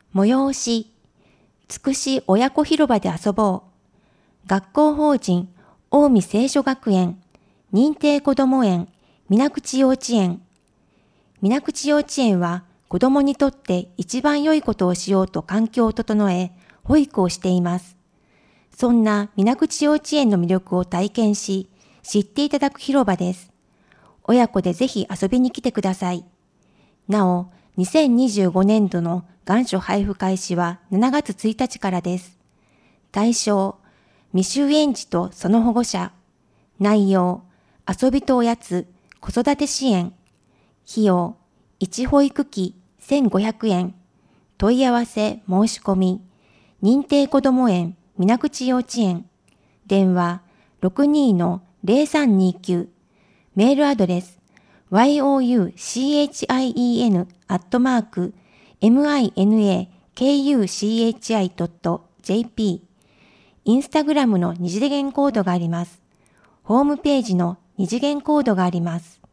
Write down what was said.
催し、つくし親子広場で遊ぼう。学校法人近江聖書学園認定こども園水口幼稚園。水口幼稚園は子どもにとって一番良いことをしようと環境を整え、保育をしています。そんな水口幼稚園の魅力を体験し、知っていただく広場です。親子でぜひ遊びに来てください。なお、2025年度の願書配布開始は7月1日からです。対象、未就園児とその保護者。内容、遊びとおやつ、子育て支援。費用、1保育器1500円。問い合わせ申し込み。認定こども園水口幼稚園。電話62-0329。メールアドレスyouchien@minakuchi.jp。インスタグラムの二次元コードがあります。ホームページの二次元コードがあります。